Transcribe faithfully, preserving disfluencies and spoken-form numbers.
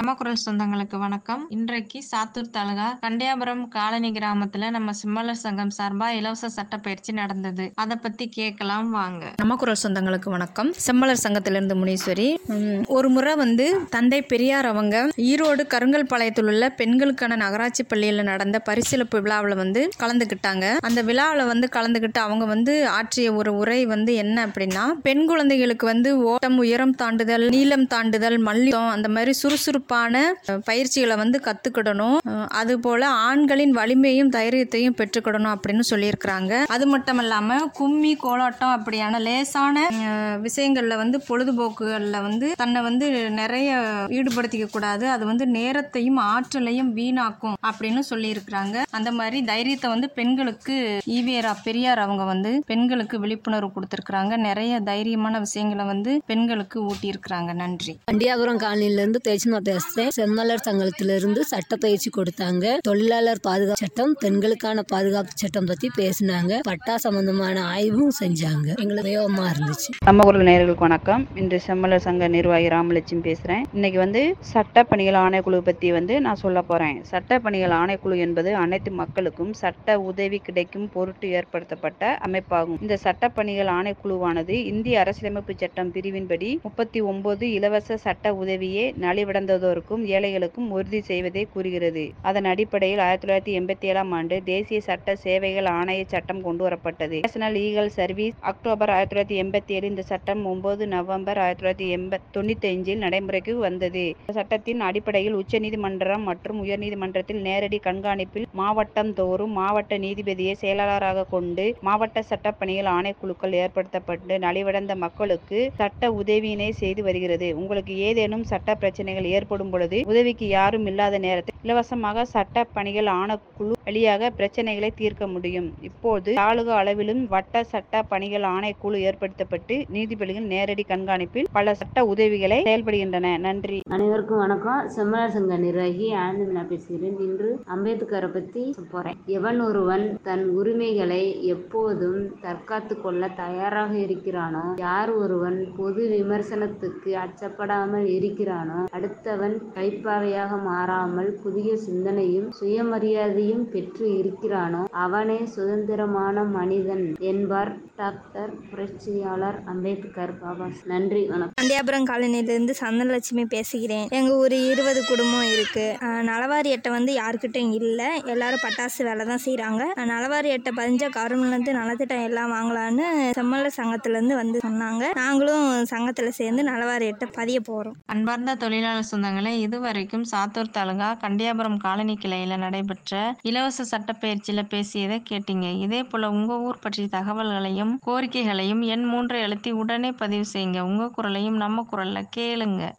நம்ம குரல் சொந்தங்களுக்கு வணக்கம். இன்றைக்கு சாத்தூர் தாலுகா கண்டியாபுரம் காலனி கிராமத்துல நம்ம செம்மலர் சங்கம் சார்பா இலவச சட்டப்பயிற்சி நடந்தது. அத பத்தி கேட்கலாம் வாங்க. நம்ம குரல் சொந்தங்களுக்கு வணக்கம். செம்மலர் சங்கத்திலிருந்து முனீஸ்வரி. உம், ஒரு முறை வந்து தந்தை பெரியார் அவங்க ஈரோடு கருங்கல் பாளையத்தில் உள்ள பெண்களுக்கான நகராட்சி பள்ளியில் நடந்த பரிசீலிப்பு விழாவில் வந்து கலந்துக்கிட்டாங்க. அந்த விழாவில் வந்து கலந்துக்கிட்டு அவங்க வந்து ஆற்றிய ஒரு உரை வந்து என்ன அப்படின்னா, பெண் குழந்தைகளுக்கு வந்து ஓட்டம், உயரம் தாண்டுதல், நீளம் தாண்டுதல், மல்யுத்தம் அந்த மாதிரி சுறுசுறுப்பான பயிற்சிகளை வந்து கத்துக்கிடணும். அது போல ஆண்களின் வலிமையும் தைரியத்தையும் பெற்றுக்கிடணும் அப்படின்னு சொல்லியிருக்கிறாங்க. அது மட்டும் இல்லாம கும்மி, கோலாட்டம் அப்படியான லேசான விஷயங்கள்ல வந்து பொழுதுபோக்குகள்ல வந்து தன்னை வந்து நிறைய ஈடுபடுத்திக்க கூடாது. அது வந்து நேரத்தையும் ஆற்றலையும் வீணாக்கும் அப்படின்னு சொல்லி இருக்கிறாங்க. அந்த மாதிரி தைரியத்தை வந்து பெண்களுக்கு ஈவேரா பெரியார் அவங்க வந்து பெண்களுக்கு விழிப்புணர்வு கொடுத்திருக்கிறாங்க. நிறைய தைரியமான விஷயங்களை வந்து பெண்களுக்கு ஊட்டி இருக்கிறாங்க. நன்றி. கண்டியாபுரம் காலனில இருந்து பேசின பேசுறேன். செம்மலர் சங்கத்திலிருந்து சட்ட பயிற்சி கொடுத்தாங்க. தொழிலாளர் பாதுகாப்பு சட்டம், பெண்களுக்கான பாதுகாப்பு சட்டம் பத்தி பேசினாங்க. பட்டா சம்பந்தமான ஆய்வும் செஞ்சாங்க. எங்களுக்கு உபயோகமா இருந்துச்சு. நம்ம குரல் நேயர்களுக்கு வணக்கம். இன்று செம்மலர் சங்க நிர்வாகி ராமலட்சுமி பேசுறேன். இன்னைக்கு வந்து சட்ட பணிகள் ஆணைக்குழு பத்தி வந்து நான் சொல்ல போறேன். சட்ட பணிகள் ஆணைக்குழு என்பது அனைத்து மக்களுக்கும் சட்ட உதவி கிடைக்கும் பொருட்டு ஏற்படுத்தப்பட்ட அமைப்பாகும். இந்த சட்ட பணிகள் ஆணைக்குழுவானது இந்திய அரசியலமைப்பு சட்டம் பிரிவின்படி முப்பத்தி ஒன்பது இலவச சட்ட உதவியை நலிவடைந்ததோருக்கும் ஏழைகளுக்கும் உறுதி செய்வதை கூறுகிறது. அதன் அடிப்படையில் ஆயிரத்தி தொள்ளாயிரத்தி எண்பத்தி ஏழாம் ஆண்டு தேசிய சட்ட சேவைகள் ஆணைய சட்டம் கொண்டு வரப்பட்டது. நேஷனல் லீகல் சர்வீஸ் அக்டோபர் ஆயிரத்தி தொள்ளாயிரத்தி எண்பத்தி ஏழு. இந்த சட்டம் ஒன்பது நவம்பர் ஆயிரத்தி தொள்ளாயிரத்தி எண்பத்தி தொண்ணூத்தி அஞ்சில் நடைமுறைக்கு வந்தது. இந்த சட்டத்தின் அடிப்படையில் உச்சநீதிமன்றம் மற்றும் உயர்நீதிமன்றத்தில் நேரடி கண்காணிப்பில் மாவட்டம் தோறும் மாவட்ட நீதிபதியை செயலாளராக கொண்டு மாவட்ட சட்ட பணிகள் ஆணைக்குழுக்கள் ஏற்படுத்தப்பட்டு நலிவடைந்த மக்களுக்கு சட்ட உதவியினை செய்து வருகிறது. உங்களுக்கு ஏதேனும் சட்ட பிரச்சனைகள் ஏற்படும் பொழுது உதவிக்கு யாரும் இல்லாத நேரத்தில் இலவசமாக சட்ட பணிகள் ஆணைக்குழு வழியாக பிரச்சனைகளை தீர்க்க முடியும். இப்போது தாலுகா அளவிலும் வட்ட சட்ட பணிகள் ஆணைக்குழு ஏற்படுத்தப்பட்டு நீதிபதிகள் நேரடி கண்காணிப்பில் பல சட்ட உதவிகளை செயல்படுகின்றன. நன்றி. அனைவருக்கும் வணக்கம். செம்மலர் சங்க நிர்வாகி ஆனந்த் பேசுகிறேன். இன்று அம்பேத்கரை பத்தி போறேன். எவன் ஒருவன் தன் உரிமைகளை எப்போதும் தற்காத்து கொள்ள தயாராக இருக்கிறானோ, யார் ஒருவன் பொது விமர்சனத்துக்கு அச்சப்படாமல் இருக்கிறானோ, அடுத்தவன் கைப்பாவையாக மாறாமல் புதிய சிந்தனையும் சுயமரியாதையும் பெற்று இருக்கிறானோ, அவனே சுதந்திரமான மனிதன் என்பார் டாக்டர் புரட்சியாளர் அம்பேத்கர் பாபா. நன்றி, வணக்கம். கண்டியாபுரம் காலனிலிருந்து சந்தனலட்சுமி பேசுகிறேன். எங்க ஒரு இருபது குடும்பம் இருக்கு. நலவாரி அட்டை வந்து யாருக்கிட்டையும் இல்லை. எல்லாரும் பட்டாசு வேலை தான் செய்யறாங்க. நலவாரி அட்டை பதிஞ்சா கவர்மெண்ட்ல இருந்து நலத்திட்டம் எல்லாம் வாங்கலான்னு செம்மலர் சங்கத்துல இருந்து வந்து சொன்னாங்க. நாங்களும் சங்கத்துல சேர்ந்து நலவாரி அட்டை பதிய போறோம். அன்பார்ந்த தொழிலாளர் சொந்தங்களே, இதுவரைக்கும் சாத்தூர் தாலுகா கண்டியாபுரம் காலனி கிளையில நடைபெற்ற இலவச சட்டப்பயிற்சியில பேசியதை கேட்டீங்க. இதே போல உங்க ஊர் பற்றிய தகவல்களையும் கோரிக்கைகளையும் எண் மூன்றை அழுத்தி உடனே பதிவு செய்யுங்க. உங்க குரலையும் நம்ம குரல்ல கேளுங்க.